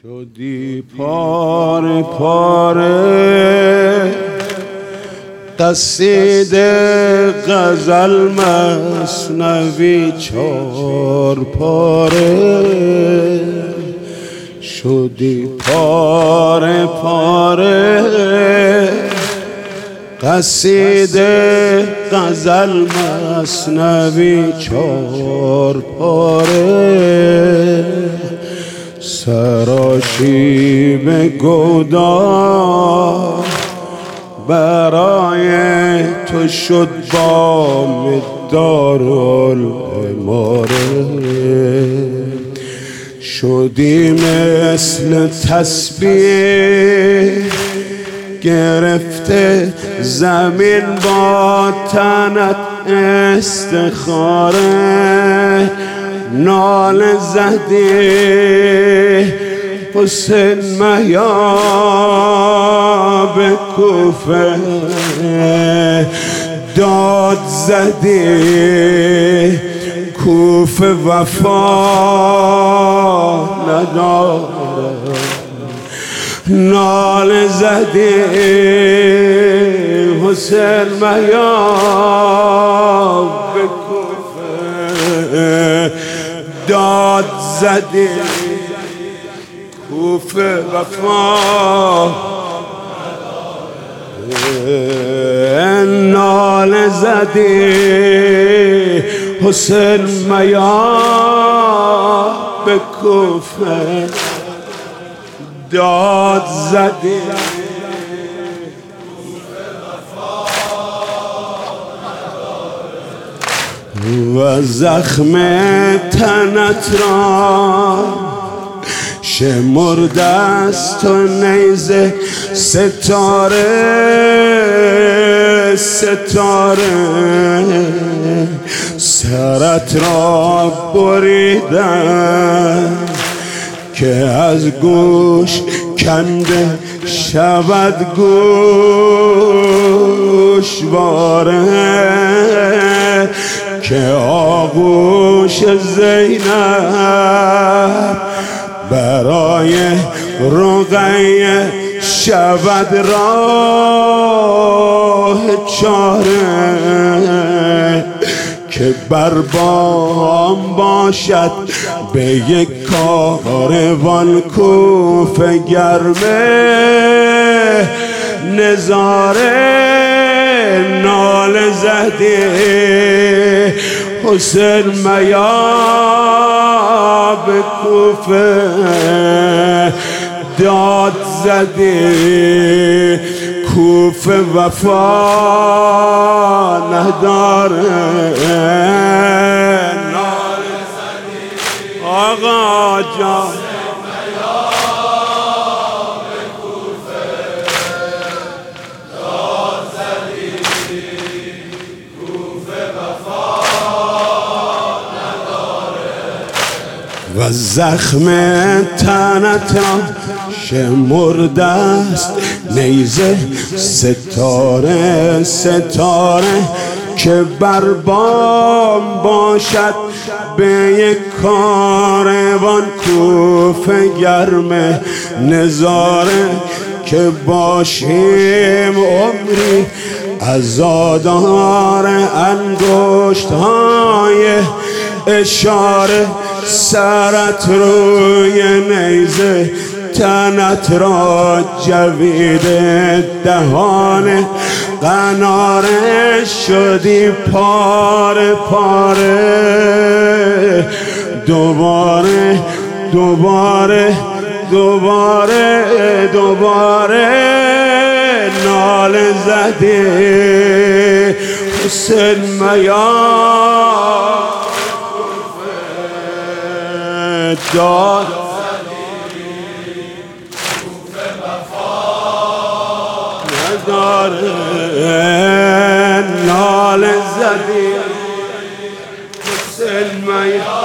شدی پاره پاره، قصیده غزل مثنوی چار پاره. شدی پاره پاره، قصیده غزل مثنوی چار پاره. سراشیب گودار برای تو شد بام دارالعماره. شدی مثل تسبیح گرفته زمین با تنت استخاره. ناله زدی حسین مهیاب کوفه، داد زدی کوفه وفا نداره. ناله زدی حسین مهیاب کوفه، داد زدی کوفه وفا. ناله زدی حسین مهیاب کوفه، داد زدی و زخم تنت را شمرده است و نیزه ستاره ستاره. سرت را بریدن که از گوش کنده شود گوشواره. که آغوش زینب برای رقیه شود راه چاره. که بر بام باشد به یک کاروان کوفه گرمه نظاره. ناله زدی حسین مهیاب کوفه، داد زدی کوفه وفا نداره. ناله زدی آقا جان و زخم تنت را شمرده است نیزه ستاره ستاره. که بر بام باشد به یک کاروان کوفه گرم نظاره. که باشیم عمری عزادار انگشت های اشاره. سرت روی نیزه تنت را جویده دهان قناره. شدی پاره پاره، دوباره دوباره دوباره دوباره. ناله زدی حسین مهیاب داد کوفه وفا نداره. ناله زدی حسین مهیاب